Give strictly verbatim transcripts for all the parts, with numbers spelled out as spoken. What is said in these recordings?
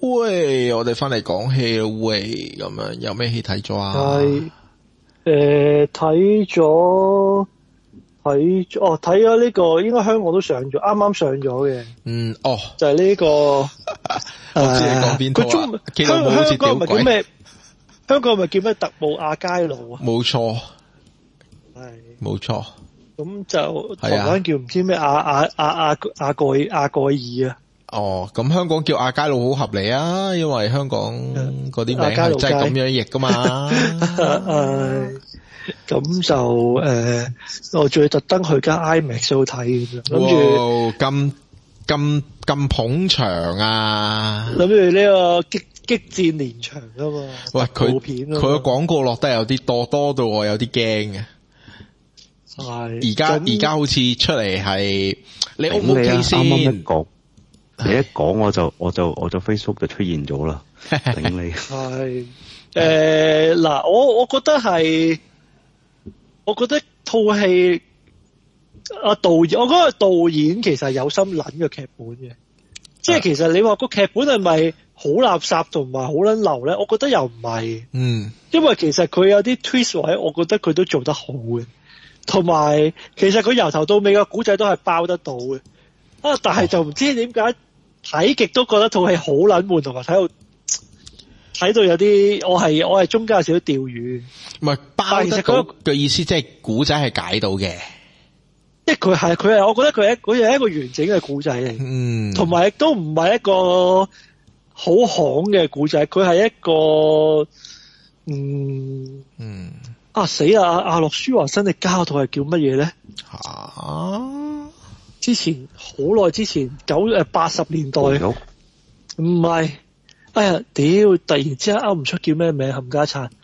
喂，我哋翻嚟講戲咯，喂，咁樣有咩戲睇咗啊？ 係誒睇咗睇咗哦睇咗呢個應該香港都上咗，啱啱上咗嘅。 嗯，哦， 就係呢個， 我知你講邊套啊？ 佢中香香港唔係叫咩？香港咪叫咩特務阿佳路啊？ 冇錯， 係冇錯。 咁就台灣叫唔知咩阿阿阿阿阿蓋阿蓋爾啊？ 哦，咁香港叫阿佳路好合理啊，因為香港嗰啲名係真係咁樣譯噶嘛。 誒，咁就誒、呃，我仲要特登去間 IMAX 度睇咁樣，諗住咁咁咁捧場啊！ 諗住呢個激激戰連場啊嘛。 喂，佢佢個廣告落得有啲多多到我有啲驚嘅。 係。 而家而家好似出嚟係你 O 唔 O K 先？ 啱啱一講，你一講我就我就我就 Facebook 就出現咗啦。頂你。 係誒嗱，我我覺得係，我覺得套戲啊導演，我覺得導演其實有心諗個劇本嘅，即係其實你話個劇本係咪好垃圾同埋好撚流咧？我覺得又唔係，嗯，因為其實佢有啲 twist 位，我覺得佢都做得好嘅，同埋其實佢由頭到尾個古仔都係包得到嘅，啊，但係就唔知點解睇極都覺得套戲好撚悶，同埋睇到。睇到有啲，我係我係中間有少少釣魚， 唔係包得到嘅意思，即係古仔係解到嘅， 即係佢係佢係，我覺得佢係佢係一個完整嘅古仔嚟，嗯，同埋亦都唔係一個好行嘅古仔，佢係一個，嗯嗯啊死啦！阿諾舒華辛力加嗰套係叫乜嘢咧？啊！之前好耐之前九誒八十年代，唔係。哎呀，屌！突然之間勾唔出叫咩名，冚家鏟。誒、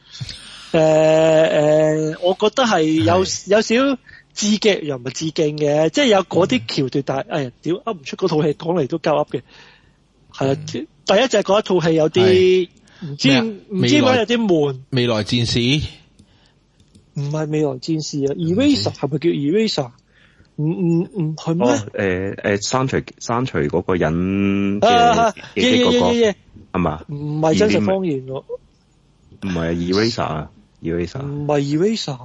呃、誒，我覺得係有有少少致敬，又唔係致敬嘅，即係有嗰啲橋段，但係哎呀，屌勾唔出嗰套戲，講嚟都鳩噏嘅。係啊、嗯，第一就係嗰一套戲有啲唔知唔知點解有啲悶。 未來戰士唔係未來戰士啊 ，Eraser 係咪叫 Eraser？唔唔唔係咩？ 誒誒，刪除刪除嗰個人嘅嘅嗰個。係嘛？ 唔係真實謊言喎， 唔係 eraser 啊 eraser 唔係 eraser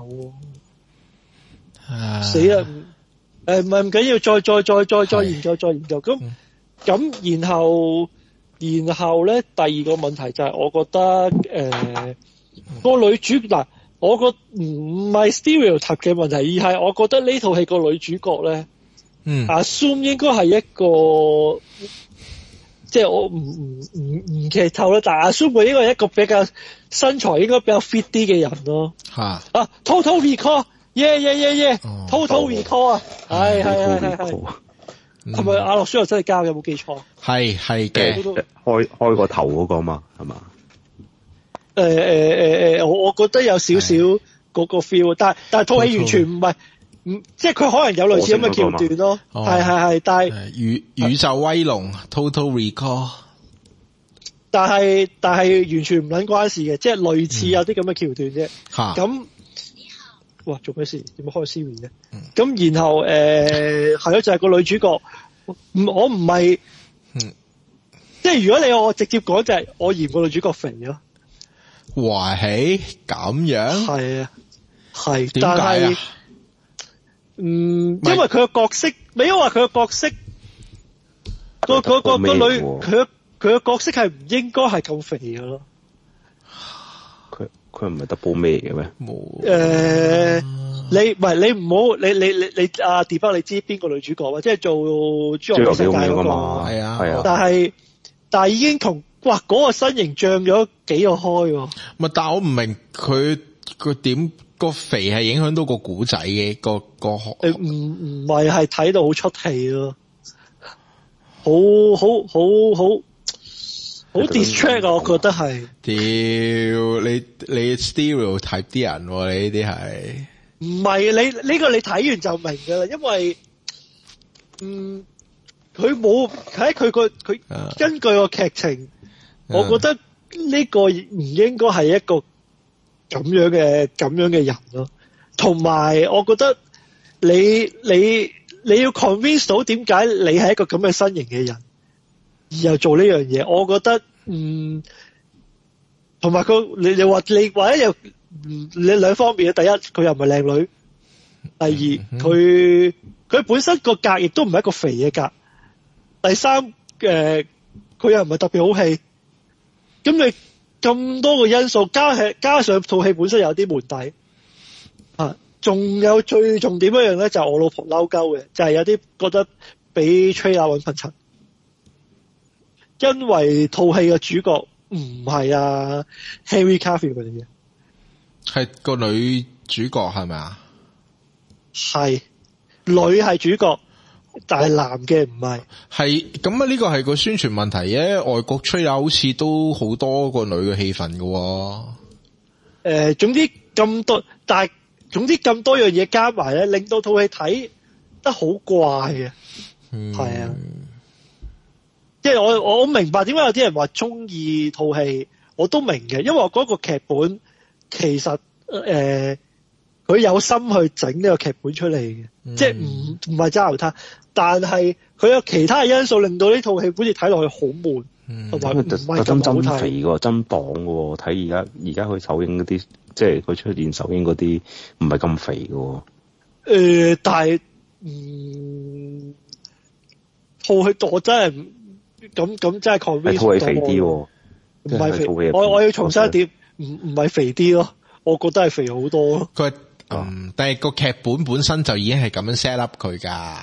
喎，死啦！誒唔係唔緊要，再再再再再研究再研究。咁咁、嗯、然後然後咧，第二個問題就係我覺得誒、呃個女主嗱，我覺唔係 stereotype 嘅問題，而係我覺得呢套戲個女主角咧，嗯，assume 應該係一個。即係我唔唔唔唔劇透啦，但係阿蘇佢應該係一個比較身材應該比較 fit 啲嘅人咯。嚇啊 ！Total Recall，yeah yeah yeah yeah，Total Recall 啊，係係係係係，係咪阿諾舒華真係交嘅？有冇記錯？ 係係嘅， 開開個頭嗰個嘛，係嘛？ 誒誒誒誒，我我覺得有少少嗰個 feel，但係但係套戲完全唔係。嗯，即係佢可能有類似咁嘅橋段咯，係係係，但係宇宇宙威龍 Total Recall， 但係但係完全唔撚關事嘅，即係類似有啲咁嘅橋段啫。嚇、嗯，咁，哇，做咩事？點解開 Siri 嘅？咁、嗯、然後誒係咯，就係、是、個女主角，唔我唔係，嗯，即係如果你我直接講就係我嫌個女主角肥咯。 哇係咁樣？ 係啊，係點解啊？ 嗯，因為佢個角色，你因為佢個角色，個個個個女，佢佢個角色係唔應該係咁肥嘅咯。 佢佢唔係 double 咩嘅咩？冇。誒、 呃，你唔係你唔好，你你你你阿 Debug 你知邊個女主角啊？即係做《侏羅紀世界》嗰個。 係啊係啊。 但係但係已經同哇嗰、嗰個身形漲咗幾個開喎。 咪但係我唔明佢佢點。個肥係影響到個古仔嘅個個，誒唔唔係係睇到好出戲咯，好好好好好 distract 啊！我覺得係， 屌你你 stereotype 啲人、啊，你呢啲係唔係你呢、呢個你睇完就明噶啦，因為嗯佢冇喺佢個佢根據個劇情，啊、我覺得呢個唔應該係一個。咁樣嘅咁樣嘅人咯，同埋我覺得你你你要 convince 到點解你係一個咁嘅身形嘅人，而而又做呢樣嘢，我覺得嗯，同埋佢你你話你或者又你兩方面嘅，第一佢又唔係靚女，第二佢佢本身個格亦都唔係一個肥嘅格，第三誒佢又唔係特別好戲，咁你咁多個因素加係加上套戲本身有啲門底啊，仲有最重點一樣咧就係我老婆嬲鳩嘅，就係、是、有啲覺得俾 trailer 搵笨柒。因為套戲嘅主角唔係啊 Henry Cavill 嗰啲嘅， 係個女主角係咪啊？ 係女係主角，但係男嘅唔係。係咁啊？呢個係個宣傳問題啫。外國吹啊，好似都好多個女嘅戲份㗎喎。誒、 呃，總之咁多，但係總之咁多樣嘢加埋咧，令到套戲睇得好怪嘅。嗯，係啊。即係我我明白點解有啲人話中意套戲，我都明嘅，因為我嗰個劇本其實誒佢、呃、有心去整呢個劇本出嚟嘅，嗯、即係唔唔係揸流他，但係佢有其他嘅因素令到呢套戲好似睇落去好悶，同埋唔係咁好睇。 肥個真磅嘅，睇而家而家佢首映嗰啲，即係佢出現首映嗰啲唔係咁肥嘅。誒、 呃，但係嗯套戲我真係。咁咁真係 convince 套戲肥啲喎， 唔係肥，我我要重申一點，唔唔係肥啲咯，我覺得係肥好多咯。 佢嗯，但係個劇本本身就已經係咁樣 set up 佢噶。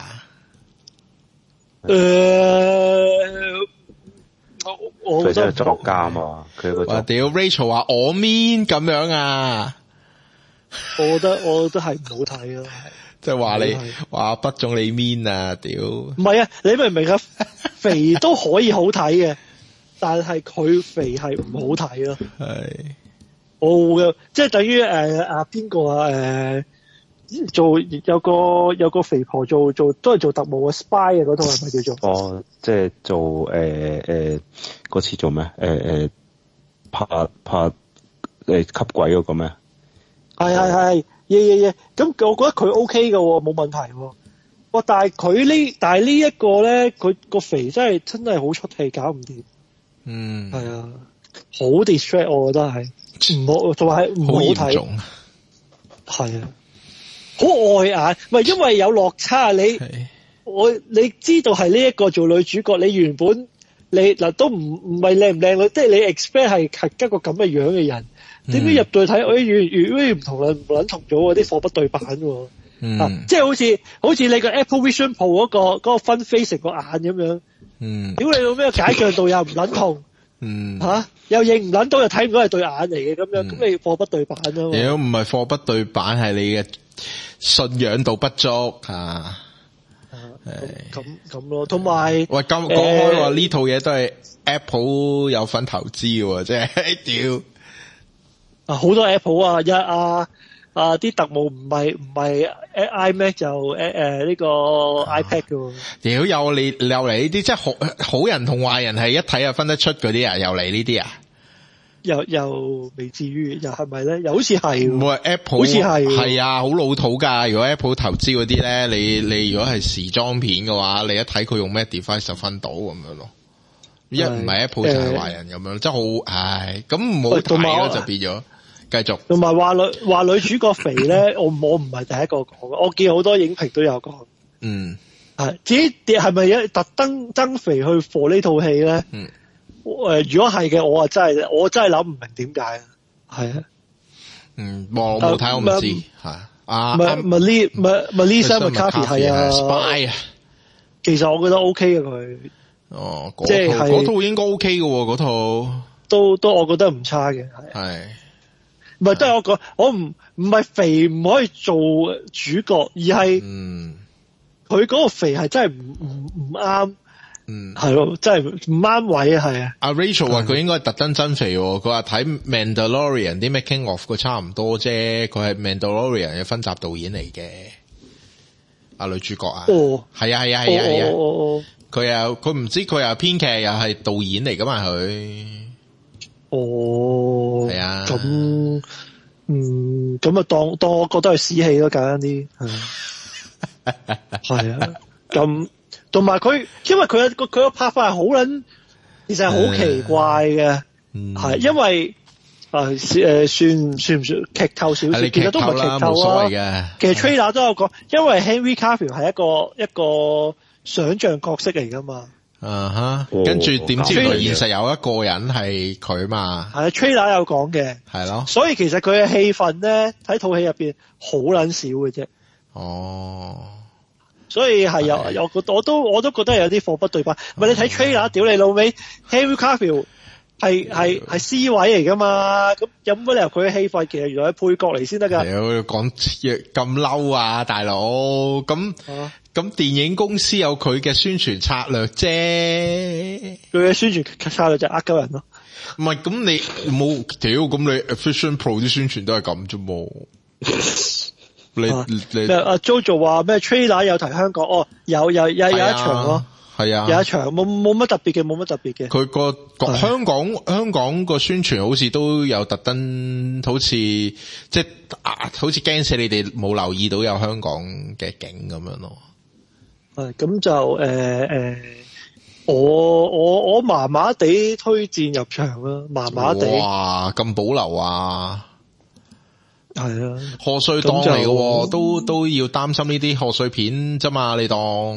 誒，我我佢真係作家嘛，佢個話屌 Rachel 話我 mean 咁樣啊， 我覺得我覺得係唔好睇咯。 即係話你話不中你 mean 啊，屌！ 唔係啊，你明唔明啊？肥都可以好睇嘅，但係佢肥係唔好睇咯。係，我嘅即係等於誒啊邊個啊誒、呃、做有個有個肥婆做做都係做特務嘅 spy 嘅嗰套係咪叫做？哦， 即係做誒誒嗰次做咩？誒、呃、誒拍拍誒、呃、吸鬼嗰個咩？ 係係係。耶耶耶！咁我覺得佢 O K 嘅喎，冇問題喎。哇！但係佢呢？但係呢一個咧，佢個肥真係真係好出戲，搞唔掂。嗯，係啊，好 distract，我覺得係唔好，同埋唔好睇。係啊，好礙眼，唔係因為有落差。你我你知道係呢一個做女主角，你原本你嗱都唔唔係靚唔靚女，即係你 expect 係係一個咁嘅樣嘅人。點解入到去睇？我越越越唔同啦，唔撚同咗喎，啲貨不對版喎。嗯，啊、即係好似好似你個 Apple Vision Pro 嗰、嗰個嗰、嗰個分 face 成個眼咁樣。嗯，屌你老咩解像度又唔撚同。嗯，吓、啊、又認唔撚到又睇唔到係對眼嚟嘅咁樣，咁、嗯、你貨不對版啊嘛。如果唔係貨不對版，係你嘅信仰度不足啊。 係咁咁咯，同埋喂，咁講開話呢套嘢都係 Apple 有份投資嘅，即係屌。 啊，好多 Apple 啊，一啊啊啲特務唔係唔係 iMac 就誒誒呢個 iPad 嘅。 屌又你又嚟呢啲，即係好好人同壞人係一睇就分得出嗰啲啊，又嚟呢啲啊？ 又又未至於，又係咪咧？又好似係。唔係 Apple， 好似係。 係啊，好老土噶。如果 Apple 投資嗰啲咧，你你如果係時裝片嘅話，你一睇佢用咩 device 就分到咁樣咯。一唔係 Apple 就係壞人咁樣，即係好唉，咁唔好睇咯，就變咗。繼續， 同埋話女話女主角肥咧，我我唔係第一個講嘅，我見好多影評都有講。嗯，係至於係咪特登增肥去 for 呢套戲咧？嗯，誒、呃，如果係嘅，我啊真係我真係諗唔明點解。係啊， 嗯，我冇睇我唔知係啊。 Melissa Melissa McCarthy 係啊 ，Spy 啊， 其實我覺得 OK 嘅佢。 哦，即係嗰套應該 OK 嘅喎，嗰套都都我覺得唔差嘅，係。係。唔係，都係我講，我唔唔係肥唔可以做主角，而係，嗯，佢嗰個肥係真係唔唔唔啱，嗯，係咯，真係唔啱位啊，係啊。 阿 Rachel 話佢應該特登增肥，佢話睇 Mandalorian 啲 making of 個差唔多啫，佢係 Mandalorian 嘅分集導演嚟嘅，阿女主角啊，哦，係啊係啊係啊係啊，哦，佢又佢唔知佢又編劇又係導演嚟噶嘛佢。 哦， 係啊， 咁，嗯，咁啊，當當我覺得係屎氣咯，簡單啲，係啊，咁，同埋佢，因為佢個佢個拍法係好捻其實係好奇怪嘅，係、嗯、因為誒誒、呃、算算唔算劇透少少？其實都唔係劇透啊。其實 trailer 都有講，因為 Henry Cavill 係一個一個想像角色嚟㗎嘛。啊哈，跟住點知佢現實有一個人係佢嘛？ 係啊 trailer 有講嘅， 係咯。 所以其實佢嘅戲份咧喺套戲入邊好撚少嘅啫。 哦。 所以係有，我覺我都我都覺得有啲貨不對版。唔係你睇 trailer，屌你老味 Henry Cavill 係係係 C 位嚟㗎嘛？咁有乜理由佢嘅戲份其實原來係配角嚟先得㗎？ 屌講咁嬲啊，大佬！咁咁、啊、電影公司有佢嘅宣傳策略啫。 佢嘅宣傳策略就係呃鳩人咯。 唔係咁你冇屌咁你 Vision Pro 啲宣傳都係咁啫喎。你啊你阿 Jojo 話咩 trailer 有提香港哦，有有有有一場咯， 係啊， 有一場冇冇乜特別嘅，冇乜特別嘅。 佢個香港香港個宣傳好似都有特登，好似即係啊，好似驚死你哋冇留意到有香港嘅景咁樣咯。 係咁就誒誒、呃呃，我我我麻麻地推薦入場啦，麻麻地。哇， 咁保留啊！ 係啊， 賀歲檔嚟嘅，都都要擔心呢啲賀歲片啫嘛，你當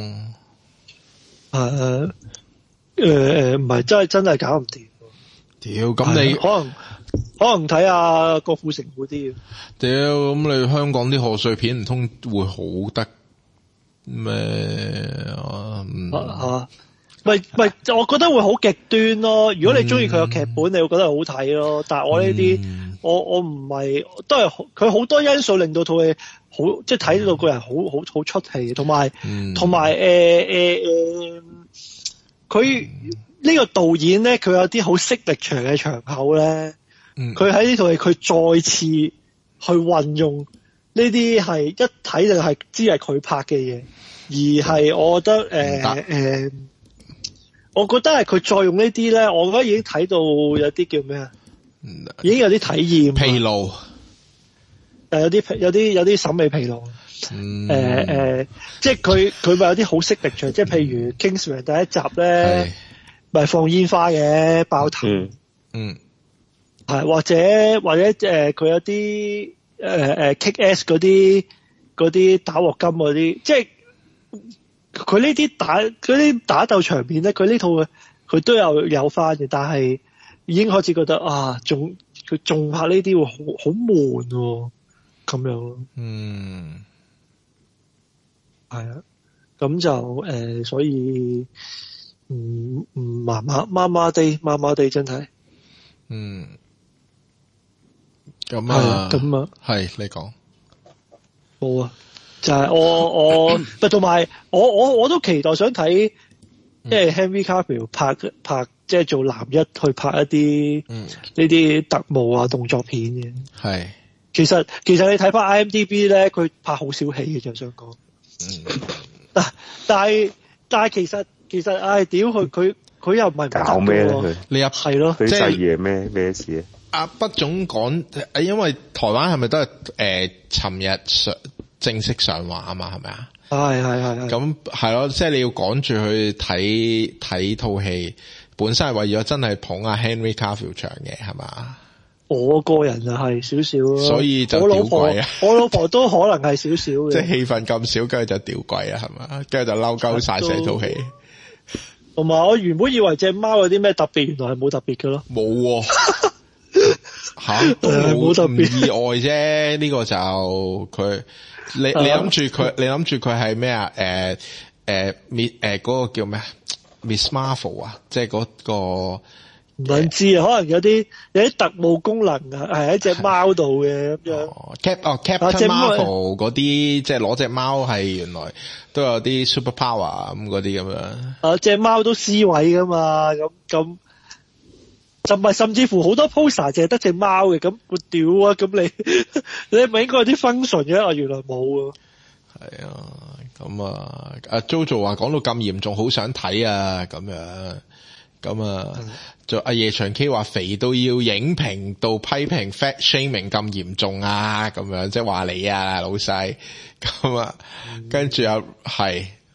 誒誒誒，唔係真係真係搞唔掂。 屌，咁你可能可能睇下郭富城嗰啲。 屌，咁你香港啲賀歲片唔通會好得咩？啊， 吓，唔係唔係，我覺得會好極端咯。如果你中意佢個劇本，嗯、你會覺得好睇咯。但係我呢啲。嗯我我唔係，都係佢好多因素令到套戲好，即係睇到個人好好好出戲，同埋同埋誒誒誒，佢呢個導演咧，佢有啲好色力場嘅場口咧，佢喺呢套戲佢再次去運用呢啲係一睇就係知係佢拍嘅嘢，而係我覺得誒誒、呃呃，我覺得係佢再用呢啲咧，我覺得已經睇到有啲叫咩啊？已經有啲體驗疲勞， 誒有啲有啲有啲審美疲勞，誒、嗯呃呃、即係佢佢咪有啲好色力場，即係譬如 Kingsman 第一集咧，咪放煙花嘅爆頭，嗯，係、嗯、或者或者誒佢、呃、有啲誒誒 Kick Ass 嗰啲嗰啲打鑊金嗰啲，即係佢呢啲打嗰啲打鬥場面咧，佢呢套佢都有有翻嘅，但係。已經開始覺得啊，仲佢仲拍呢啲會好好悶喎，咁樣咯。嗯，係啊，咁就誒、呃，所以唔唔麻麻麻麻地，麻麻地真係。 嗯，咁啊， 咁啊， 係你講。 冇啊，就係、是、我我，唔同埋我我我都期待想睇，即係 Henry Cavill 拍拍。即係做男一去拍一啲呢啲特務啊動作片嘅，係其實其實你睇翻 I M D B 咧，佢拍好少戲嘅，就想講。嗯，但但係但係其實其實唉屌佢佢佢又唔係搞咩咧？ 你入係咯，佢細爺咩咩事啊？ 阿畢總講，因為台灣係咪都係誒尋日上正式上畫啊嘛？係咪啊？ 係係係係。咁係咯，即係你要趕住去睇睇套戲。本身係為咗真係捧阿 Henry Cavill 場嘅係嘛？ 我個人就係少少咯， 所以就屌鬼啊！ 我老婆都可能係少少嘅， 即係戲份咁少，跟住就屌鬼啊，係嘛？跟住就嬲鳩晒成套戲。 同埋我原本以為隻貓有啲咩特別，原來係冇特別嘅咯。 冇吓都冇特別意外啫。呢個就佢你你諗住佢，你諗住佢係咩啊？誒誒滅誒嗰個叫咩 Miss Marvel 啊，即係嗰個唔撚知啊，可能有啲有啲特務功能啊，係喺隻貓度嘅咁樣。 Cap 哦 Captain Marvel 嗰啲，即係攞隻貓係原來都有啲 super power 咁嗰啲咁樣。 啊，隻貓都 C 位噶嘛，咁咁就唔係，甚至乎好多 poster 淨係得隻貓嘅，咁我屌啊！咁你你係咪應該有啲 function 嘅？啊，原來冇啊。 係啊。咁啊，阿 Jojo 話講到咁嚴重，好想睇啊，咁樣，咁啊，就阿夜長 K 話肥到要影評到批評 fat shaming 咁嚴重啊，咁樣，即係話你啊老細，咁啊，跟住又係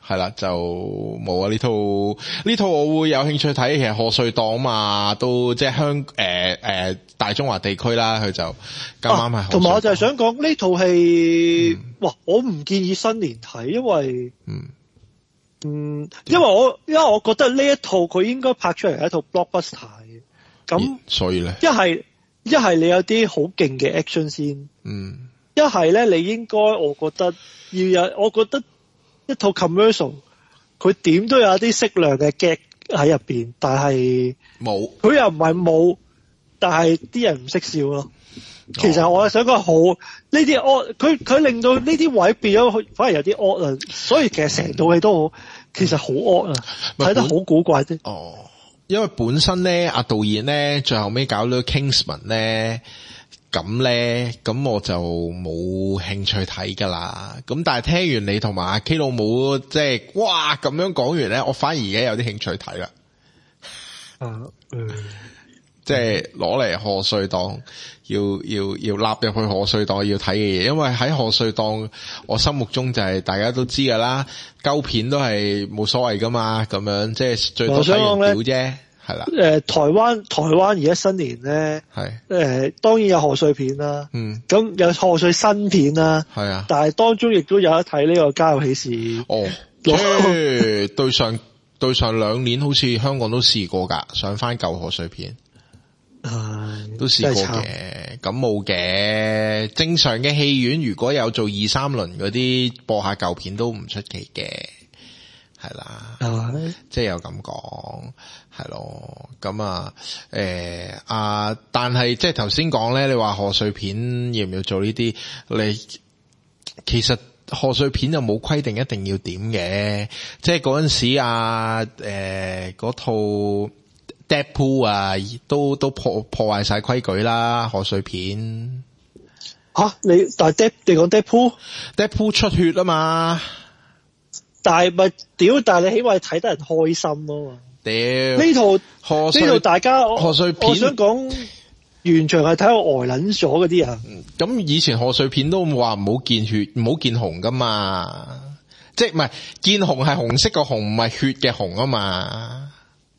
係啦，就冇啊呢套呢套我會有興趣睇，其實賀歲檔嘛，都即係香誒誒大中華地區啦，佢就啱啱係。 同埋我就係想講呢套戲，嗯、哇！我唔建議新年睇，因為嗯嗯，因為我因為我覺得呢一套佢應該拍出嚟係一套 blockbuster 嘅，咁所以咧， 一係一係你有啲好勁嘅 action 先， 嗯，一係咧你應該我覺得要有，我覺得。一套 commercial， 佢點都有啲適量嘅 gag 喺入邊，但係冇，佢又唔係冇，但係啲人唔識笑咯。哦、其實我係想講好呢啲 odd，佢佢令到呢啲位變咗，反而有啲 odd 啊。所以其實成套戲都好，其實好 odd 啊，睇得好古怪啫。 哦，因為本身咧，阿導演咧，最後尾搞到 Kingsman 咧。咁咧，咁我就冇興趣睇噶啦。咁但係聽完你同埋阿 K 老母即係哇咁樣講完咧，我反而而家有啲興趣睇啦。啊，嗯，即係攞嚟賀歲檔，要要要納入去賀歲檔要睇嘅嘢，因為喺賀歲檔，我心目中就係大家都知噶啦，鳩片都係冇所謂噶嘛，咁樣即係最多睇完表啫。係啦，誒、呃，台灣台灣而家新年咧，係誒、呃，當然有賀歲片啦，嗯，咁有賀歲新片啦，係啊，但係當中亦都有得睇呢個家有喜事。哦，即係對上對上兩年好似香港都試過噶，上翻舊賀歲片，係都試過嘅，咁冇嘅。正常嘅戲院如果有做二三輪嗰啲播下舊片都唔出奇嘅。係啦，嗯、即係有咁講，係咯，咁啊，誒、欸、啊，但係即係頭先講咧，你話賀歲片要唔要做呢啲？你其實賀歲片又冇規定一定要點嘅，即係嗰陣時啊，誒、欸、嗰套 Deadpool 啊，都都破破壞晒規矩啦，賀歲片。吓、啊、你但係 Dead 你講 Deadpool，Deadpool 出血啊嘛。但係咪屌？但係你起碼睇得人開心啊嘛！屌呢套賀歲呢套大家賀歲片，我想講完全係睇我呆撚咗嗰啲人。咁、嗯、以前賀歲片都話唔好見血，唔好見紅噶嘛，即係唔係見紅係紅色個紅，唔係血嘅紅啊嘛。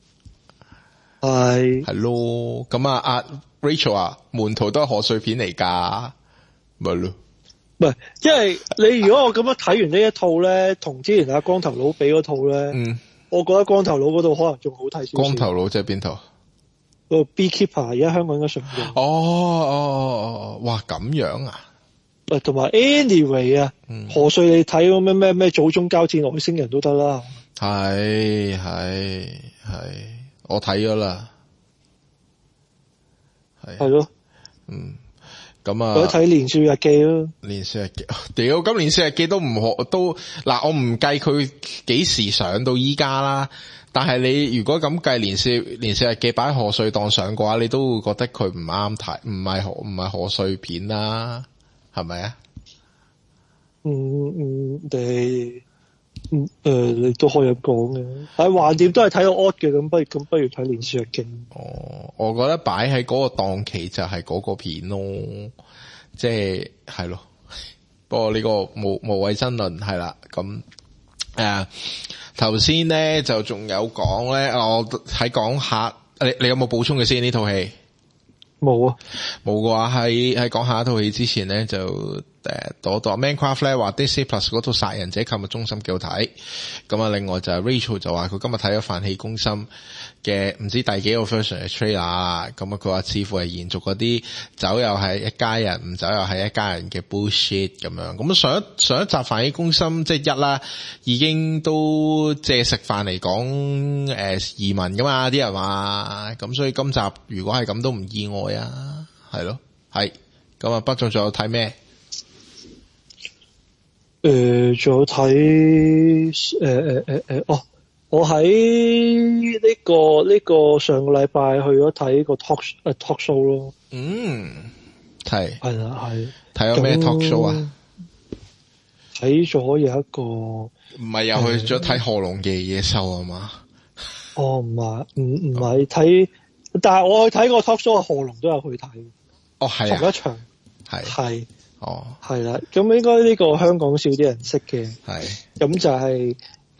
係係咯，咁啊阿 Rachel 啊，門徒都係賀歲片嚟噶，咪咯。唔係，因為你如果我咁樣睇完呢一套咧，同之前阿光頭佬俾嗰套咧，嗯，我覺得光頭佬嗰套可能仲好睇少少。光頭佬即係邊套？個 Beekeeper 而家香港應該上映。哦哦哦，哇咁樣啊！誒，同埋 Anyway 啊，賀歲你睇嗰咩咩咩祖宗交戰外星人都得啦。係係係，我睇咗啦。係係咯，嗯。咁啊！我睇《年少日記》咯，《年少日記》屌，咁《年少日記》都唔學都嗱，我唔計佢幾時上到依家啦。但係你如果咁計《年少年少日記》擺喺賀歲檔上嘅話，你都會覺得佢唔啱睇，唔係唔係賀歲片啦，係咪啊？嗯嗯，你嗯誒，你都可以咁講嘅。但係橫掂都係睇到 odd 嘅，咁不如咁不如睇《年少日記》。哦，我覺得擺喺嗰個檔期就係嗰個片咯，即係係咯。不過呢個無無謂爭論係啦。咁誒，頭先咧就仲有講咧，我喺講下，你你有冇補充嘅先？呢套戲冇啊，冇嘅話喺喺講下一套戲之前咧就。誒，朵朵 Mancraft 咧話 Disney Plus 嗰套殺人者購物中心幾好睇，咁啊，另外就係 Rachel 就話佢今日睇咗飯戲攻心嘅唔知第幾個 version 嘅 trailer，咁啊，佢話似乎係延續嗰啲走又係一家人，唔走又係一家人嘅 bullshit 咁樣。咁上一上一集飯戲攻心即係一啦，已經都借食飯嚟講誒移民噶嘛，啲人話，咁所以今集如果係咁都唔意外啊，係咯，係咁啊，不咗仲有睇咩？誒，仲、呃、有睇誒誒誒誒，哦，我喺呢、這個呢、這個上個禮拜去咗睇個 talk 誒、uh, talk show 咯。嗯，係係啦，係睇咗咩 talk show 啊？睇咗有一個，唔係又去咗睇賀龍嘅野獸啊嘛？哦，唔係，唔唔係睇，但係我去睇個 talk show，賀龍都有去睇。哦，係啊，同一場係係。哦，係啦，咁應該呢個香港少啲人識嘅，係，咁就係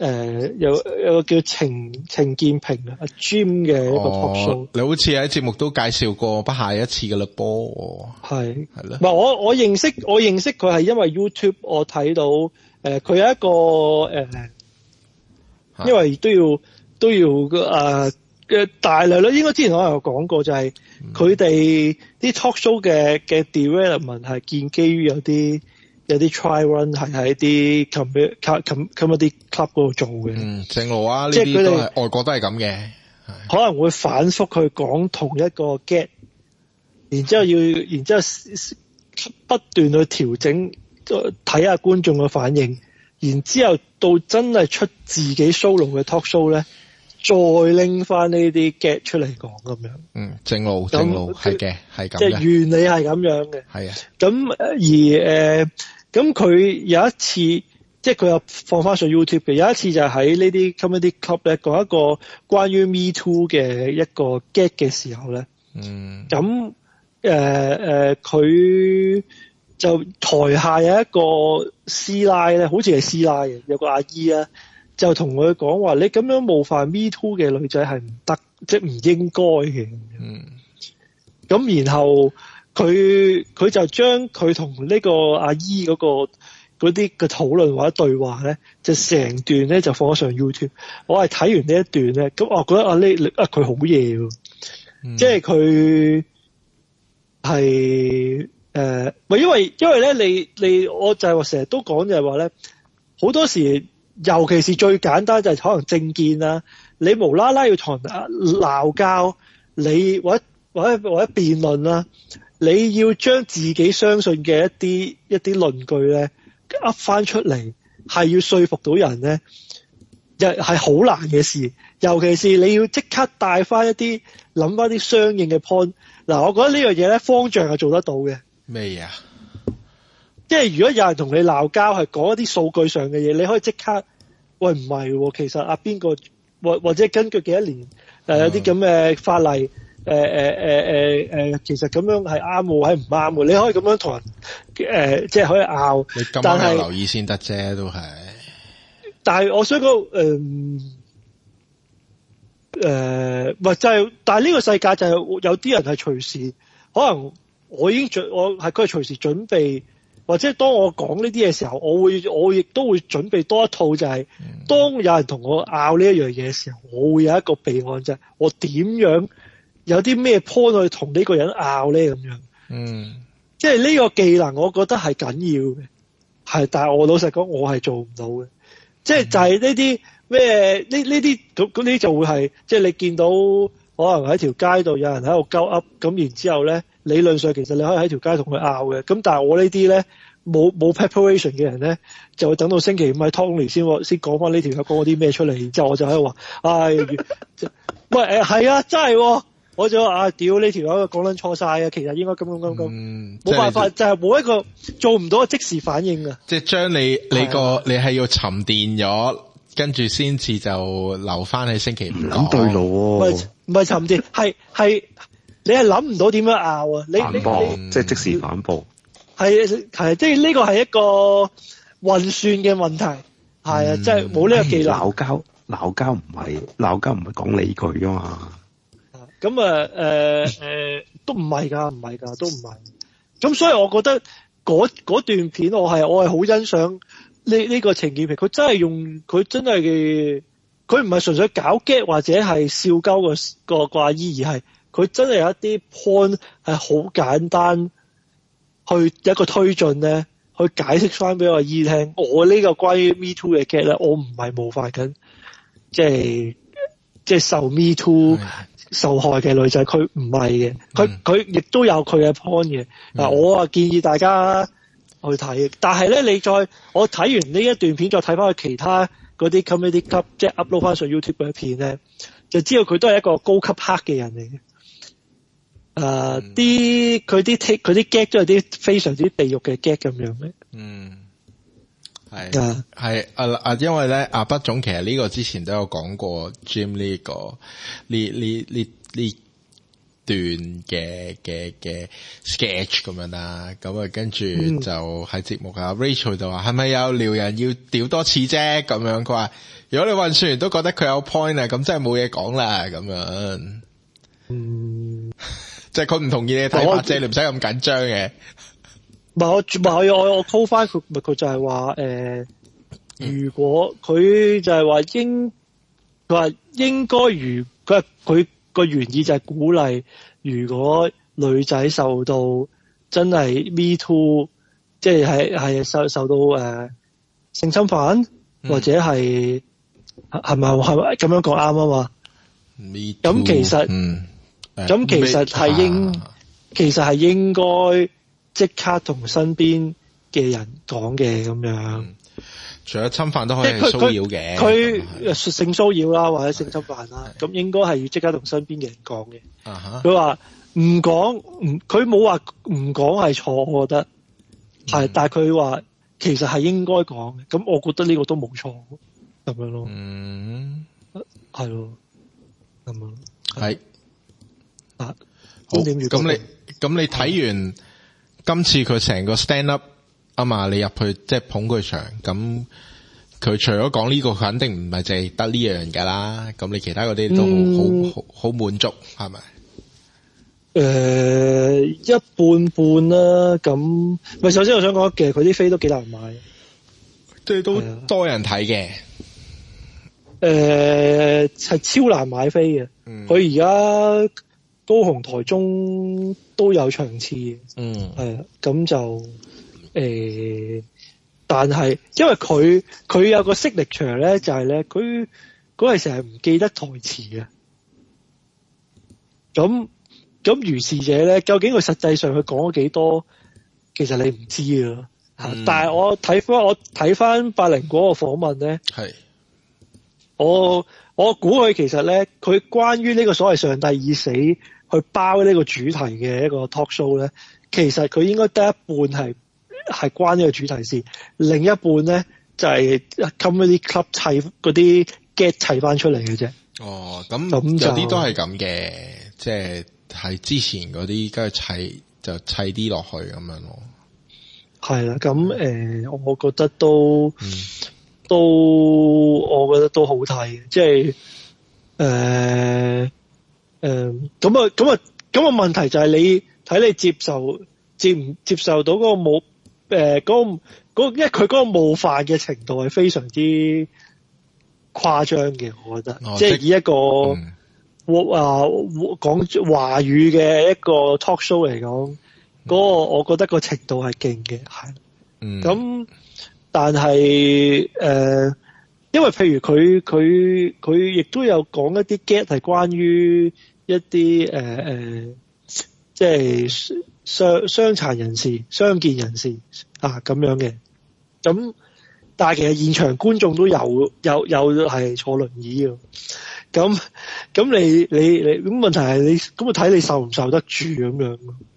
誒有有個叫程程建平啊 Jim 嘅一個 talk show，哦， 你好似喺節目都介紹過不下一次嘅嘞噃，係係咯。 唔係我我認識我認識佢係因為 YouTube 我睇到誒佢，呃、有一個誒，呃、因為都要都要誒嘅大量咧，應該之前我有講過就係佢哋啲 talk show 嘅嘅 development 係建基於有啲。有啲 try run 係喺啲 comedy comedy club 嗰度做嘅， 嗯，正路啊，呢啲都係外國都係咁嘅， 可能會反覆去講同一個 get， 然之後要，然之後不斷去調整，睇下觀眾嘅反應，然之後到真係出自己 solo 嘅 talk show 咧，再拎翻呢啲 get 出嚟講咁樣。 嗯，正路正路係嘅，係咁嘅， 即係原理係咁樣嘅。係啊，咁而誒。呃咁佢有一次，即係佢有放翻上 YouTube 嘅。有一次就喺呢啲 comedy club 咧講一個關於 Me Too 嘅一個 get 嘅時候咧，嗯，咁誒誒佢就台下有一個師奶咧，好似係師奶嘅，有個阿姨啊，就同佢講話：你咁樣冒犯 Me Too 嘅女仔係唔得，即係唔應該嘅。嗯，咁然後。佢佢就將佢同呢個阿姨嗰、嗰個嗰啲嘅討論或者對話咧，就成段咧就放咗上 YouTube。我係睇完呢一段咧，咁我覺得啊呢啊佢好嘢喎，嗯、即係佢係誒，唔係因為因為咧你你我就係話成日都講就係話咧，好多時尤其是最簡單就係可能政見啦，你無啦啦要同人鬧交，你或者或者或者辯論啦。你要將自己相信嘅一啲一啲論據咧噏翻出嚟，係要說服到人咧，又係好難嘅事。尤其是你要即刻帶翻一啲諗翻啲相應嘅 point。嗱，我覺得呢樣嘢咧，方丈係做得到嘅。咩啊？即係如果有人同你鬧交，係講一啲數據上嘅嘢，你可以即刻喂唔係喎，其實啊邊個或或者根據幾多年誒、呃、有啲咁嘅法例。誒誒誒誒誒，其實咁樣係啱喎，係唔啱喎？你可以咁樣同人誒、呃，即係可以拗。你咁樣有留意先得啫，都係。但係我想講誒誒，唔係就係，但係呢個世界就係有啲人係隨時，可能我已經準，我係佢係隨時準備，或者當我講呢啲嘅時候，我會我亦都會準備多一套，就係、嗯、當有人同我拗呢一樣嘢嘅時候，我會有一個備案，就係我點樣。有啲咩 point 去同呢個人拗咧咁樣，嗯，即係呢個技能，我覺得係緊要嘅，係，但係我老實講，我係做唔到嘅，即係就係呢啲咩呢呢啲咁咁呢就會係，即係你見到可能喺條街度有人喺度鳩噏，咁然之後咧，理論上其實你可以喺條街同佢拗嘅，咁但係我呢啲咧冇冇 preparation 嘅人咧，就會等到星期五喺 Tony 先先講翻呢條友講嗰啲咩出嚟，然之後我就喺度話，唉、哎，喂誒係啊，真係、哦。我就話啊，屌呢條友講撚錯晒啊！其實應該咁咁咁咁，冇、嗯、辦法就係、是、冇一個做唔到個即時反應啊！即係將你你個你係要沉澱咗，跟住先至就留翻喺星期五諗對路喎。唔係唔係沉澱，係係你係諗唔到點樣拗啊！你反駁你即係即時反駁，係係即係呢個係一個運算嘅問題，係啊，即係冇呢個技能。鬧交鬧交唔係鬧交唔係講理據啊嘛。咁啊，誒誒，都唔係㗎，唔係㗎，都唔係。咁所以我覺得嗰嗰段片我係我係好欣賞呢呢個程建平，佢真係用佢真係嘅，佢唔係純粹搞 get 或者係笑鳩個個掛衣，而係佢真係有一啲 point 係好簡單，去一個推進咧，去解釋翻俾我姨聽。我呢個關於 Me Too 嘅 get 咧，我唔係冒犯緊，即係即係受 Me Too。受害嘅女仔，佢唔係嘅，佢佢亦都有佢嘅 point 嘅。嗱、嗯，我啊建議大家去睇，但係咧，你再我睇完呢一段片，再睇翻佢其他嗰啲 comedy club，即係 upload 翻上 YouTube 嘅片咧，就知道佢都係一個高級黑嘅人嚟嘅。誒、呃，啲佢啲 take 佢啲 gag 都係啲非常之地獄嘅 gag 咁樣嘅。嗯。係係啊啊，因為咧阿畢總其實呢個之前都有講過 Jim 呢、這個呢呢呢呢段嘅嘅嘅 sketch 咁樣啦，咁啊跟住就喺節目啊、嗯、Rachel 就話係咪有撩人要屌多次啫咁樣，佢話如果你運算員都覺得佢有 point 啊，咁真係冇嘢講啦咁樣，嗯，即係佢唔同意你睇法啫，你唔使咁緊張嘅。 唔係我唔係我我 call 翻佢，咪佢就係話誒，如果佢就係話應佢話應該如佢話佢。個原意就係鼓勵，如果女仔受到真係 me too，即係係係受受到誒、呃、性侵犯，嗯、或者係係咪係咪咁樣講啱啊嘛？咁其實，咁、嗯呃、其實係應，啊、其實係應該即刻同身邊嘅人講嘅咁樣。嗯除咗侵犯都可以係騷擾嘅，佢性騷擾啦，或者性侵犯啦，咁應該係要即刻同身邊嘅人講嘅。佢話唔講，唔佢冇話唔講係錯，我覺得係、嗯，但係佢話其實係應該講嘅。咁我覺得呢個都冇錯咁樣咯。嗯，係咯，咁樣係啊。好，咁你咁你睇完今次佢成個 stand up。啊嘛，你入去即係捧佢場，咁佢除咗講呢個，肯定唔係淨係得呢樣噶啦。咁你其他嗰啲都好好好好滿足，係咪？ 誒、呃，一半半啦。咁，咪首先我想講嘅，佢啲飛都幾難買， 即係都多人睇嘅。誒、 呃，係超難買飛嘅。佢而家高雄、台中都有場次嘅。嗯，係啊，咁就。誒、欸，但係因為佢佢有個識力場咧，就係咧，佢嗰係成日唔記得台詞嘅。咁咁如是者咧，究竟佢實際上佢講咗幾多，其實你唔知啊、嗯。但係我睇翻我睇翻百靈果個訪問咧，係我我估佢其實咧，佢關於呢個所謂上帝已死去包呢個主題嘅一個 talk show 咧，其實佢應該得一半係。係關呢個主題事，另一半咧就係、是、comedy club 砌嗰啲 get 砌翻出嚟嘅啫。 哦，咁有啲都係咁嘅，即係係之前嗰啲跟住砌就砌啲落去咁樣咯。 係啦，咁誒、呃，我覺得都、嗯、都，我覺得都好睇，即係誒誒，咁啊咁啊咁啊，問題就係你睇你接受接唔接受到嗰個冇。誒、呃，嗰、那個因為佢嗰個冒犯嘅程度係非常之誇張嘅，我覺得，哦、即係以一個我啊講華語嘅一個 talk show 嚟講，嗰、嗯那個我覺得個程度係勁嘅，係。嗯。咁，但係誒、呃，因為譬如佢佢佢亦都有講一啲 get 係關於一啲誒誒，即係。傷傷殘人士、傷健人士啊咁樣嘅，咁但係其實現場觀眾都有有有係坐輪椅嘅，咁咁你你你咁問題係你咁啊睇你受唔受得住咁樣？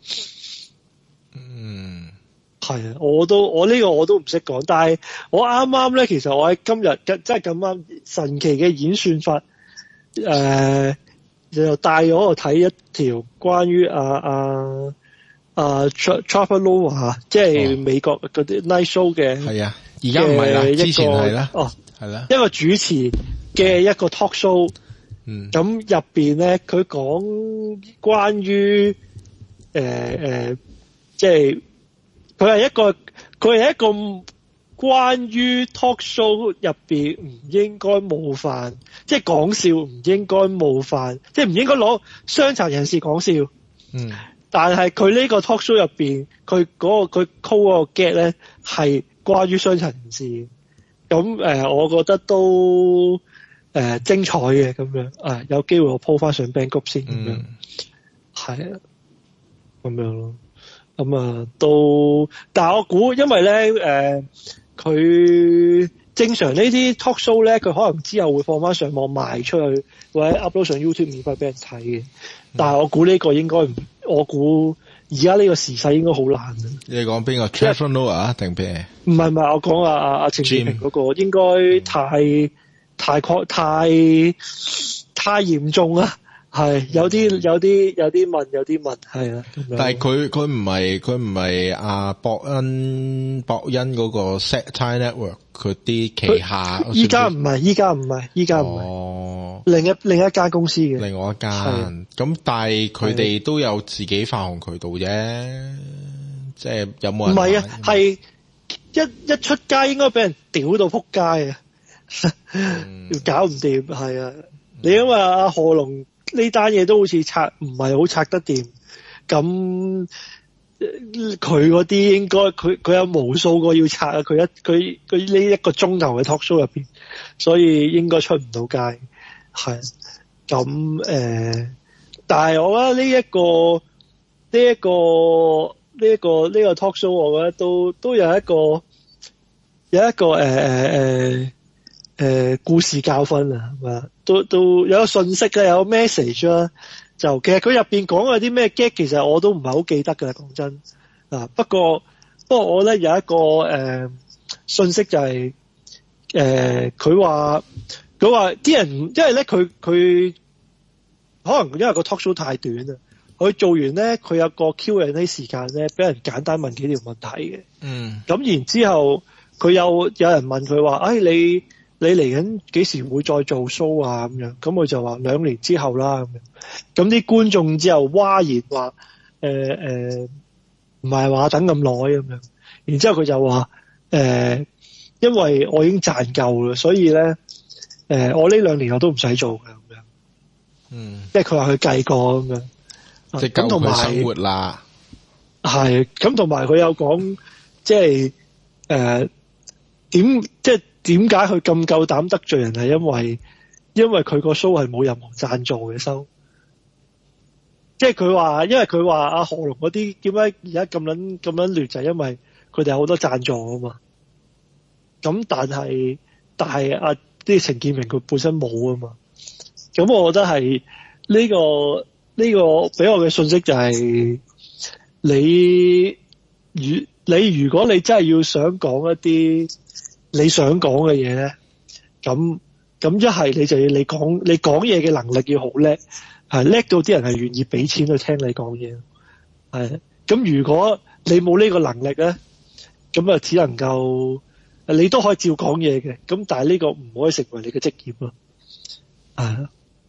嗯，係啊，我都我呢個我都唔識講，但係我啱啱咧，其實我喺今日真係咁啱神奇嘅演算法，誒、呃、就帶咗我睇一條關於啊啊。啊、uh,，Trevor Noah 即係美國嗰啲 night show 嘅，係啊，而家唔係啦，之前係啦，哦，係啦，一個主持嘅一個 talk show，嗯，咁入邊咧，佢講關於誒誒，即係佢係一個佢係一個關於 talk show 入邊唔應該冒犯，即係講笑唔應該冒犯，即係唔應該攞傷殘人士講笑，嗯。但係佢呢個 talk show 入邊，佢嗰、嗰個佢 call 嗰個 get 咧係關於傷殘人士，咁誒、呃，我覺得都誒、呃、精彩嘅咁樣，啊有機會我 po 翻上 Band Group 先咁樣，係、嗯、啊，咁樣咯，咁啊都，但係我估因為咧誒，佢、呃、正常呢啲 talk show 咧，佢可能之後會放翻上網賣出去，或者 upload 上 YouTube 免費俾人睇嘅。但係我估呢個應該唔，我估而家呢個時勢應該好難嘅。 你講邊個 Trevor Noah 定咩？ 唔係唔係，我講阿阿阿程志平嗰個應該太太太太嚴重啦， 係有啲有啲有啲問有啲問係啊， 但係佢佢唔係佢唔係阿博恩博恩嗰個 Satire Network 佢啲旗下， 依家唔係依家唔係依家唔係， 哦， 另一另一間公司嘅， 另外一間，咁但係佢哋都有自己發行渠道啫，即係有冇人？唔係啊，係一一出街應該俾人屌到撲街啊，嗯、搞唔掂係啊，嗯、你因為阿賀龍。呢單嘢都好似拆唔係好拆得掂，咁佢嗰啲應該佢佢有無數個要拆啊！佢一佢佢呢一個鐘頭嘅 talk show 入邊，所以應該出唔到街。係咁誒，但係我覺得呢、這、一個呢一、這個呢一、這個呢、這個 talk show，我覺得都都有一個有一個誒誒誒誒故事教訓啊，係嘛？都都有個信息咧，有個 message 啦。就其實佢入邊講嘅啲咩 gag，其實我都唔係好記得㗎啦，講真啊。不過不過我咧有一個誒、呃、信息就係誒佢話佢話啲人，因為咧佢佢可能因為個 talk show 太短啦，佢做完咧佢有個 Q and A 時間咧，俾人簡單問幾條問題嘅。嗯。咁然之後佢有有人問佢話：，哎你。你嚟緊幾時會再做 show 啊？咁樣，咁佢就話兩年之後啦。咁樣，咁啲觀眾之後嘩然話：，誒誒，唔係話等咁耐咁樣。然之後佢就話：，誒、呃，因為我已經賺夠啦，所以咧，誒、呃，我呢兩年我都唔使做嘅咁樣。嗯，即係佢話佢計過咁樣， 即係夠佢生活啦。 係，咁同埋佢有講，即係誒點即係。點解佢咁夠膽得罪人？係因為因為佢個 show 係冇任何贊助嘅收，即係佢話，因為佢話阿賀龍嗰啲點解而家咁撚咁撚亂，就係因為佢哋有好多贊助啊嘛。咁但係但係阿啲陳建明佢本身冇啊嘛。咁我覺得係呢個呢個俾我嘅信息就係你如你如果你真係要想講一啲你想講嘅嘢咧，咁咁一係你就要你講你講嘢嘅能力要好叻，係叻到啲人係願意俾錢去聽你講嘢，係咁如果你冇呢個能力咧，咁啊只能夠你都可以照講嘢嘅，咁但係呢個唔可以成為你嘅職業咯，係啊，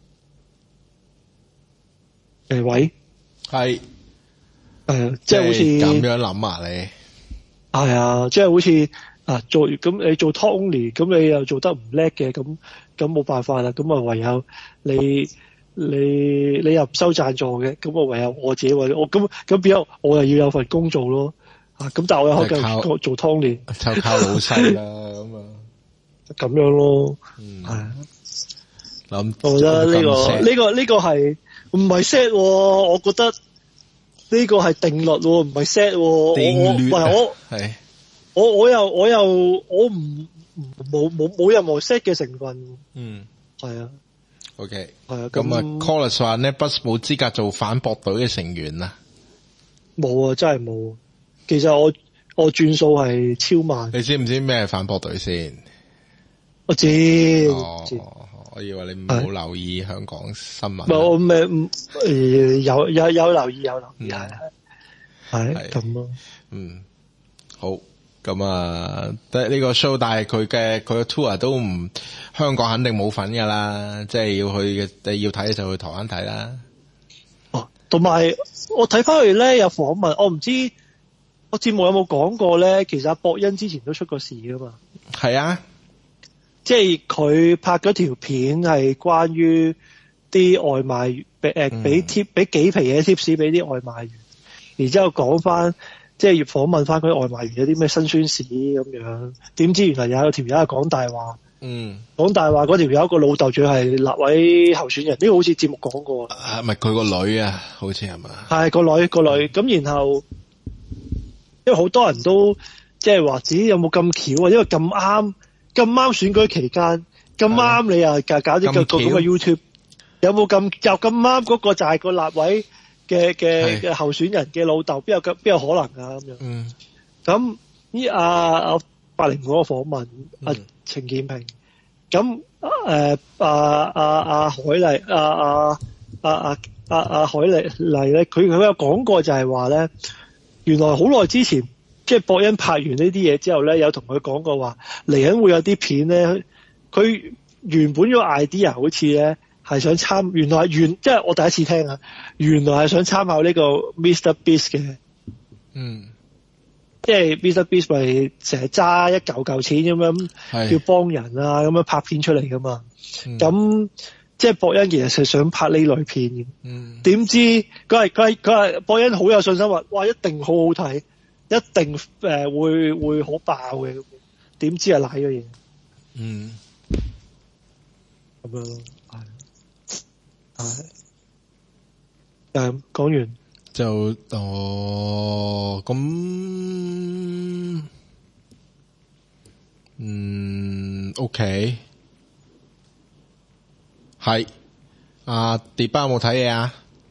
誒喂，係，誒即係好似咁樣諗啊你， 係啊，即係好似。啊，做咁你做 talk only，咁你又做得唔叻嘅，咁咁冇辦法啦，咁啊唯有你你你又唔收贊助嘅，咁啊唯有我自己或者我咁咁變咗我又要有份工做咯，啊咁但係我又可以繼續做 talk only， 就靠老細啦咁啊， 咁樣咯，係諗，我覺得呢個呢個呢個係唔係 set，我覺得呢個係定律，唔係 set，定律，我我係。我我又我又我唔冇冇冇任何 set 嘅成分。嗯，係啊。 OK，係啊。咁啊 Collis 話呢 Bus 冇資格做反駁隊嘅成員啊。 冇啊，真係冇。其實我我轉數係超慢。 你知唔知咩係反駁隊先？ 我知。 哦，知我以為你冇留意香港新聞。 冇，我咩？誒，有有有留意有留意係係係咁咯。 嗯，好。咁啊，呢個 show，但係佢嘅佢個 tour 都唔香港肯定冇份噶啦，即係要去嘅，要睇就去台灣睇啦。 哦，同埋我睇翻佢咧有訪問，我唔知我節目有冇講過咧，其實阿博恩之前都出過事噶嘛。 係啊， 即係佢拍嗰條片係關於啲外賣俾誒俾貼俾幾皮嘅 tips 俾啲外賣員，然之後講翻。即係要訪問翻佢外賣員有啲咩辛酸史咁樣，點知原來有條友係講大話，嗯，講大話嗰條友個老豆仲係立委候選人，呢、這個好似節目講過。 啊，唔係佢個女啊，好似係嘛？ 係個女個女，咁然後因為好多人都即係話自己有冇咁巧啊？因為咁啱咁啱選舉期間，咁啱你又搞搞啲個咁嘅 YouTube，有冇咁又咁啱嗰個就係個立委嘅嘅嘅候選人嘅老豆，邊有邊有可能啊咁樣？嗯，咁呢阿阿八零嗰個訪問阿、嗯啊、陳建平，咁誒阿阿阿海麗阿阿阿阿阿阿海莉莉咧，佢佢有講過就係話咧，原來好耐之前即係博恩拍完呢啲嘢之後咧，有同佢講過話嚟緊會有啲片咧，佢原本個 idea 好似咧係想參，原來係原即係我第一次聽啊，原來係想參考呢個 Mister Beast 嘅，嗯。即係 Mister Beast 咪成日揸一嚿嚿錢咁樣，要幫人啊咁樣拍片出嚟噶嘛。咁、嗯、即係博恩其實係想拍呢類片嘅。嗯。點知佢係佢係佢係博恩好有信心話，哇一定好好睇，一定誒、呃、會會好爆嘅。點知係瀨咗嘢。嗯。咁樣咯，係係。誒，講完。 就哦咁，嗯 ，OK，係阿迪巴有冇睇嘢啊？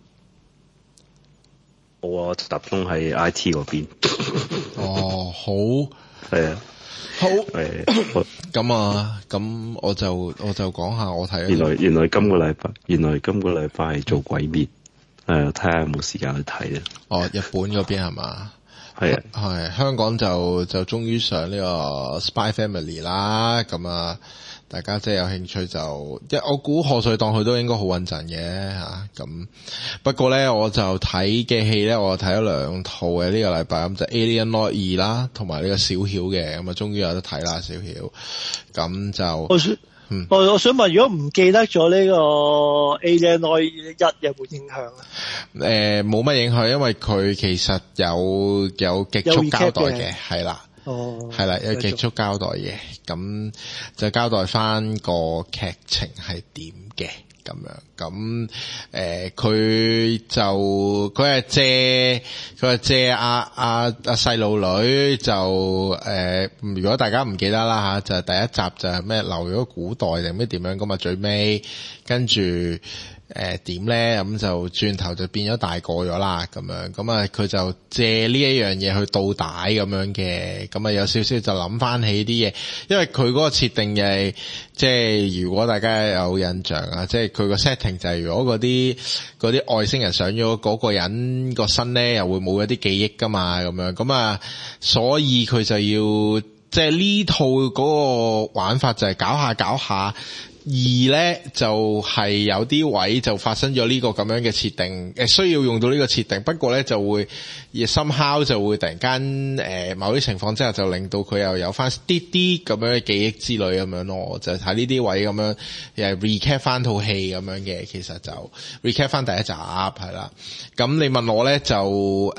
冇啊，集中喺 I T 嗰邊。 哦，好， 係啊， 好， 誒， 咁啊，咁我就我就講下我睇。 原來原來今個禮拜，原來今個禮拜係做鬼滅。誒，睇下有冇時間去睇啊！ 哦，日本嗰邊係嘛？ 係啊， 係香港就就終於上呢個 Spy Family 啦。咁啊，大家即係有興趣就，即係我估賀歲檔佢都應該好穩陣嘅吓。咁不過咧，我就睇嘅戲咧，我睇咗兩套嘅呢個禮拜，咁就 Alien Noir 二啦，同埋呢個小曉嘅，咁啊終於有得睇啦，小曉。咁就。嗯， 我我想問，如果唔記得咗呢個 Alien Noir 一有冇影響啊？ 誒、呃，冇乜影響，因為佢其實有有極速交代嘅，係啦，哦，係啦，有極速交代嘅，咁就交代翻個劇情係點嘅。咁樣，咁誒，佢、呃、就佢係借佢係借阿阿阿細路女就誒、呃，如果大家唔記得啦吓，就係、第一集就係咩留咗古代定咩點樣咁啊，最尾跟住。誒點咧咁就轉頭就變咗大個咗啦咁樣，咁啊佢就借呢一樣嘢去倒帶咁樣嘅，咁啊有少少就諗翻起啲嘢，因為佢嗰個設定係即係如果大家有印象啊，即係佢個 setting 就係如果嗰啲嗰啲外星人上咗嗰個人個身咧，又會冇一啲記憶噶嘛咁樣，咁啊所以佢就要即係呢套嗰個玩法就係搞下搞下。二咧就係、是、有啲位就發生咗呢個咁樣嘅設定，誒需要用到呢個設定，不過咧就會亦 somehow 就會突然間誒、呃、某啲情況之下就令到佢又有翻啲啲咁樣嘅記憶之類咁樣咯，就睇呢啲位咁樣又係 recap 翻套戲咁樣嘅，其實就 recap 翻第一集係啦。咁你問我咧就誒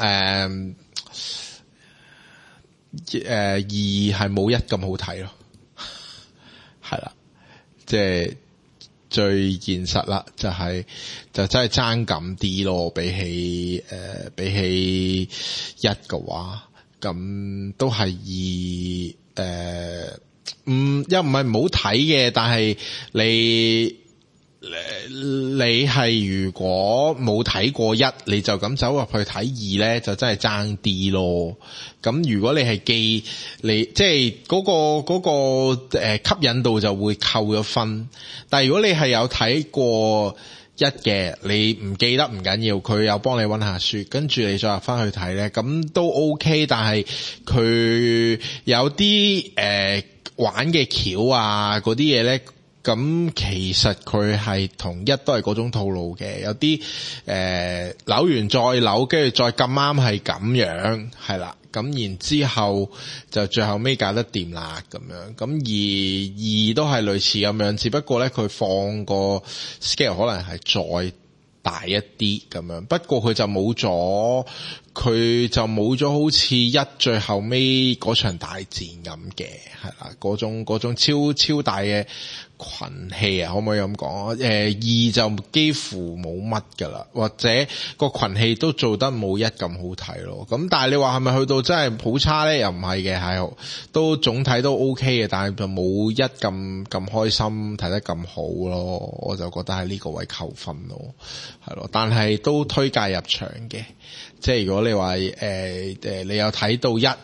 誒二係冇一咁好睇咯，係啦。即係最現實啦，就係、是、就真係爭咁啲咯，比起誒、呃、比起一嘅話，咁都係二誒，嗯，又唔係唔好睇嘅，但係你你係如果冇睇過一，你就咁走入去睇二咧，就真係爭啲咯。咁如果你係記你即係嗰個嗰個誒吸引度就會扣咗分，但係如果你係有睇過一嘅，你唔記得唔緊要，佢有幫你溫下書，跟住你再入翻去睇咧，咁都 OK。但係佢有啲誒、呃、玩嘅橋啊嗰啲嘢咧。咁其實佢係同一都係嗰種套路嘅，有啲誒、呃、扭完再扭，跟住再咁啱係咁樣，係啦。咁然之後就最後尾搞得掂啦咁樣。咁而二都係類似咁樣，只不過咧佢放個 scale 可能係再大一啲咁樣。不過佢就冇咗，佢就冇咗好似一最後尾嗰場大戰咁嘅，係啦，嗰種嗰種超超大嘅群戲啊，可唔可以咁講？誒、呃，二就幾乎冇乜噶啦，或者個群戲都做得冇一咁好睇咯。咁但係你話係咪去到真係好差咧？又唔係嘅，係都總體都 OK 嘅，但係就冇一咁咁開心睇得咁好咯。我就覺得喺呢個位扣分咯，係咯。但係都推介入場嘅，即係如果你話誒誒，你有睇到一。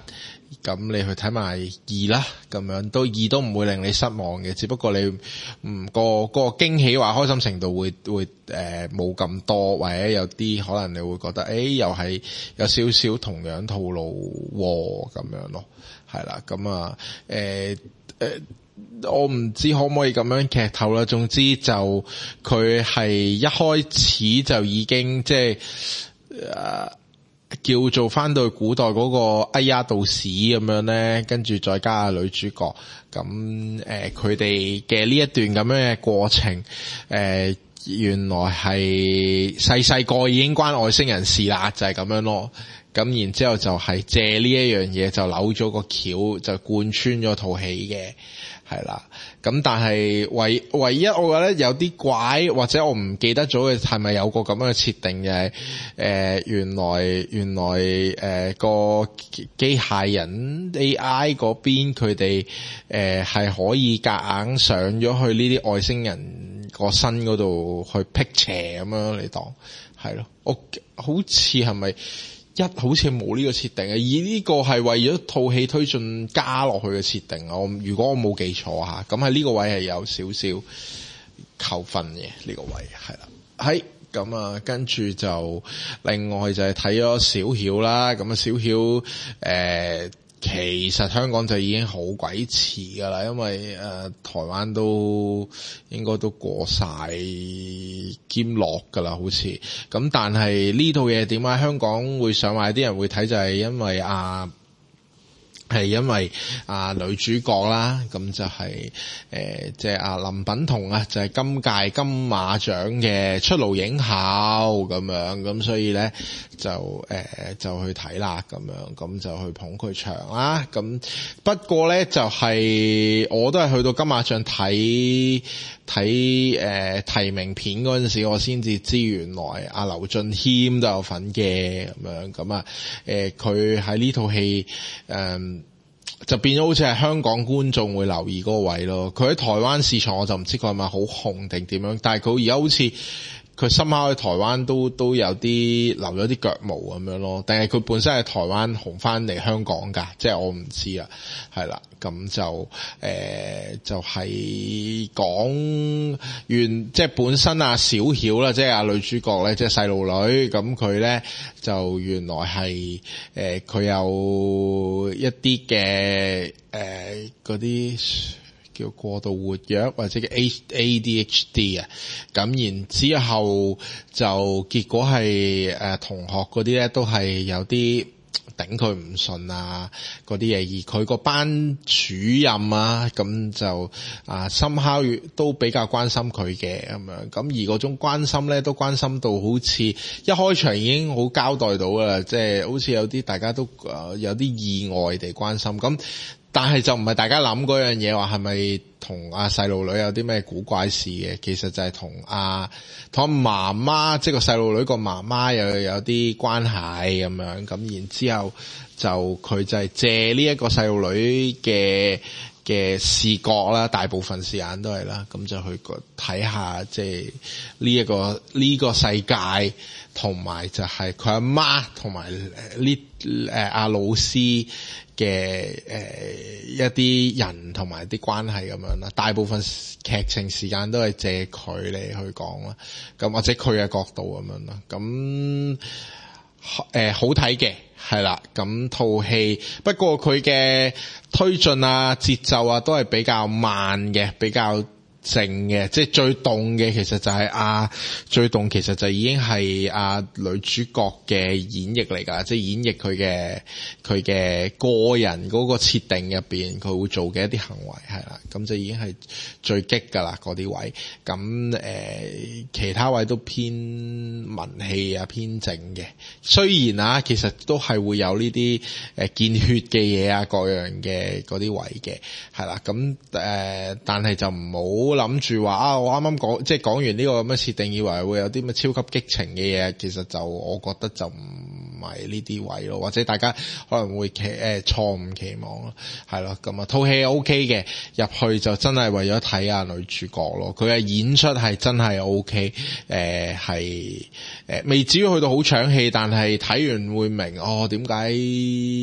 咁你去睇埋二啦，咁樣都二都唔會令你失望嘅，只不過你唔個個驚喜話開心程度會會誒冇咁多，或者有啲可能你會覺得誒、欸、又係有少少同樣套路咁樣咯，係啦，咁啊誒誒我唔知可唔可以咁樣劇透啦，總之就佢係一開始就已經即係誒叫做翻到去古代嗰個哎呀道士咁樣咧，跟住再加下女主角，咁誒佢哋嘅呢一段咁樣嘅過程，誒、呃、原來係細細個已經關外星人事啦，就係、是、咁樣咯。咁然之後就係借呢一樣嘢就扭咗個橋，就貫穿咗套戲嘅。係啦，咁但係唯唯一我覺得有啲怪，或者我唔記得咗嘅係咪有個咁樣嘅設定嘅，誒、呃、原來原來誒、呃、個機械人 A I 嗰邊佢哋誒係可以夾硬上咗去呢啲外星人個身嗰度去辟邪咁樣嚟當，係咯，我好似係咪？一好似冇呢個設定嘅，而呢個係為咗套戲推進加落去嘅設定啊！我如果我冇記錯吓，咁喺呢個位係有少少扣分嘅，呢個位係啦，係咁啊，跟住就另外就係睇咗小曉啦，咁啊小曉誒。呃其實香港就已經好鬼遲噶啦，因為誒、呃、台灣都應該都過晒兼落噶啦，好似咁。但係呢套嘢點解香港會上埋啲人會睇，就係因為啊係因為啊女主角啦，咁就係誒即係啊林品彤啊，就係、是、今屆金馬獎嘅出爐影后咁樣，咁所以咧就誒、呃、就去睇啦，咁樣咁就去捧佢場啦。咁不過咧就係、是、我都係去到金馬獎睇睇誒提名片嗰陣時，我先至知原來阿劉俊謙都有份嘅咁樣，咁啊誒佢喺呢套戲誒就變咗好似係香港觀眾會留意嗰個位咯。佢喺台灣市場我就唔知佢係咪好紅定點樣，但係佢而家好似佢深刻喺台灣都都有啲留咗啲腳毛咁樣咯，定係佢本身係台灣紅翻嚟香港㗎，即係我唔知啊，係啦，咁就誒、呃、就係、是、講原即係本身啊小曉啦，即係啊女主角咧，即係細路女，咁佢咧就原來係誒佢有一啲嘅誒嗰啲。叫過度活躍或者叫 A D H D 啊，咁然之後就結果係誒、呃、同學嗰啲咧都係有啲頂佢唔順啊嗰啲嘢，而佢個班主任啊咁就啊 somehow 都比較關心佢嘅咁樣，咁而嗰種關心咧都關心到好似一開場已經好交代到啦，即係好似有啲大家都誒有啲意外地關心咁。但係就唔係大家諗嗰樣嘢，話係咪同阿細路女有啲咩古怪事嘅？其實就係同阿同阿媽媽，即係個細路女個媽媽又有啲關係咁樣。咁然之後就佢就係借呢一個細路女嘅嘅視覺啦，大部分時間都係啦，咁就去睇下即係呢一個呢個世界，同埋就係佢阿媽同埋呢誒阿老師嘅誒、呃、一啲人同埋啲關係咁樣啦，大部分劇情時間都係借佢嚟去講啦，咁或者佢嘅角度咁樣啦，咁誒、呃、好睇嘅係啦，咁套戲不過佢嘅推進啊節奏啊都係比較慢嘅，比較靜嘅，即係最動嘅其實就係啊最動其實就已經係啊女主角嘅演繹嚟㗎，即係演繹佢嘅佢嘅個人嗰個設定入邊佢會做嘅一啲行為係啦，咁就已經係最激㗎啦嗰啲位，咁誒、呃、其他位都偏文氣啊偏靜嘅，雖然啊其實都係會有呢啲誒見血嘅嘢啊各樣嘅嗰啲位嘅係啦，咁誒、呃、但係就唔好諗住話啊！我啱啱講即係講完呢個咁嘅設定，以為會有啲咩超級激情嘅嘢，其實就我覺得就唔係呢啲位咯，或者大家可能會期誒錯誤期望咯，係咯咁啊套戲 O K 嘅，入去就真係為咗睇下女主角咯，佢嘅演出係真係 O K， 誒係誒未至於去到好搶戲，但係睇完會明哦點解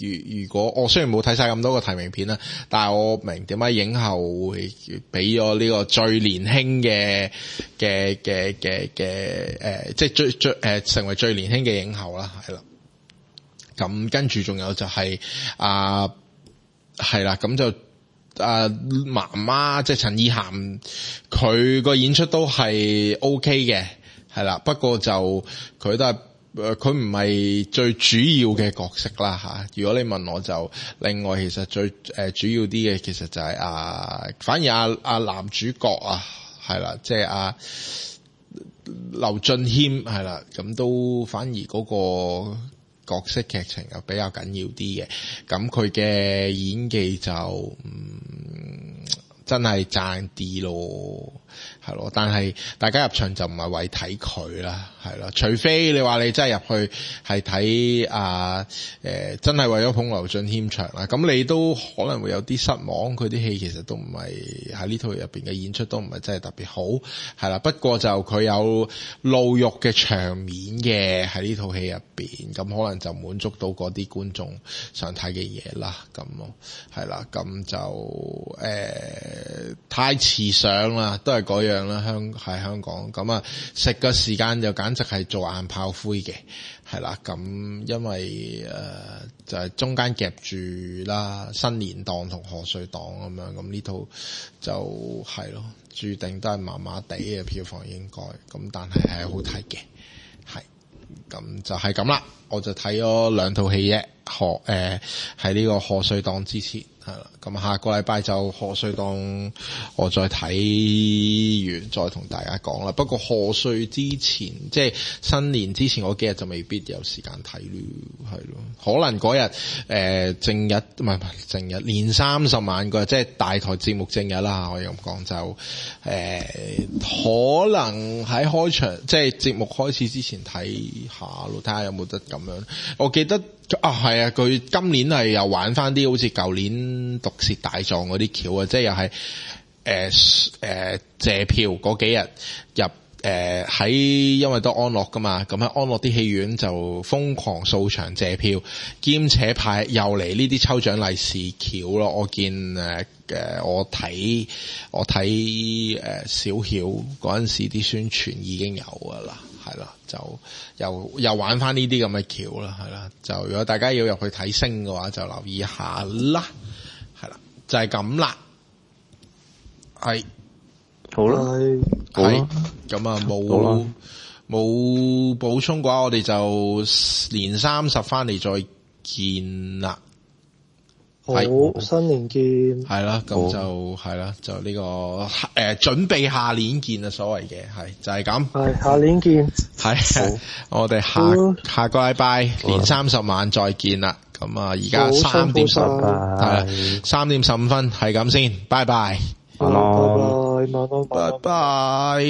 如如果我雖然冇睇晒咁多個提名片啦，但係我明點解影后會俾咗呢個最年輕嘅嘅嘅嘅嘅誒，即係最最誒、呃、成為最年輕嘅影后啦，係啦。咁跟住仲有就係、是、啊，係啦，咁就啊媽媽即係陳意涵，佢個演出都係 OK 嘅，係啦。不過就佢都係。誒，佢唔係最主要嘅角色啦吓。如果你問我就，另外其實最誒、呃、主要啲嘅，其實就係啊，反而阿阿男主角啊，係啦，即係阿劉俊謙係啦，咁都反而嗰個角色劇情又比較緊要啲嘅。咁佢嘅演技就嗯真係爭啲咯。係咯，但係大家入場就唔係為睇佢啦，係咯，除非你話你真係入去係睇啊誒，真係為咗捧劉俊謙場啦，咁你都可能會有啲失望，佢啲戲其實都唔係喺呢套入邊嘅演出都唔係真係特別好，係啦，不過就佢有露肉嘅場面嘅喺呢套戲入邊，咁可能就滿足到嗰啲觀眾想睇嘅嘢啦，咁咯，係啦，咁就誒、呃、太遲上啦，都係嗰樣。香喺香港咁啊，食嘅時間就簡直係做硬炮灰嘅，係啦。咁因為誒、呃、就係、是、中間夾住啦，新年檔同賀歲檔咁樣，咁呢套就係咯，注定都係麻麻地嘅票房應該，咁但係係好睇嘅，係咁就係咁啦。我就睇咗兩套戲啫，賀誒喺呢個賀歲檔之前。係啦，咁下個禮拜就賀歲檔，我再睇完再同大家講啦。不過賀歲之前，即係新年之前嗰幾日就未必有時間睇咯，係咯。可能嗰日誒正日唔係唔係正日，年三十晚嗰日，即係大台節目正日啦。我咁講就誒、呃，可能喺開場即係節目開始之前睇下咯，睇下有冇得咁樣。我記得。啊，係啊！佢今年係又玩翻啲好似舊年毒舌大狀嗰啲橋啊，即係又係誒誒謝票嗰幾日入誒喺、呃，因為都安樂噶嘛，咁喺安樂啲戲院就瘋狂掃場謝票，兼且派又嚟呢啲抽獎利是橋咯。我見誒誒、呃，我睇我睇誒、呃、小曉嗰陣時啲宣傳已經有噶啦。係啦，就又又玩翻呢啲咁嘅橋啦，係啦，就如果大家要入去睇星嘅話，就留意下啦，係啦，就係咁啦，係好啦， 係咁啊，冇冇補充嘅話，我哋就年三十翻嚟再見啦。 好，新年見。 係啦，咁就係啦，就呢、這個誒、呃，準備下年見啊，所謂嘅係就係咁。係下年見。係，我哋下下個禮拜年三十晚再見啦。咁啊，而家三點十係啦，三點十五分係咁先，拜拜。拜拜，晚安，拜拜。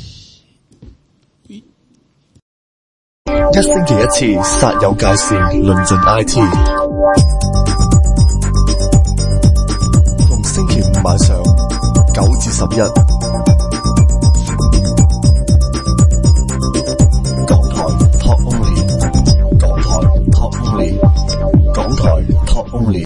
一星期一次，煞有介事，論盡 I T。星期五晚上九至十一，港台 Talk Only， 港台 Talk Only， 港台 Talk Only。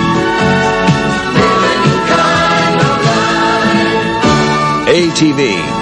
A T V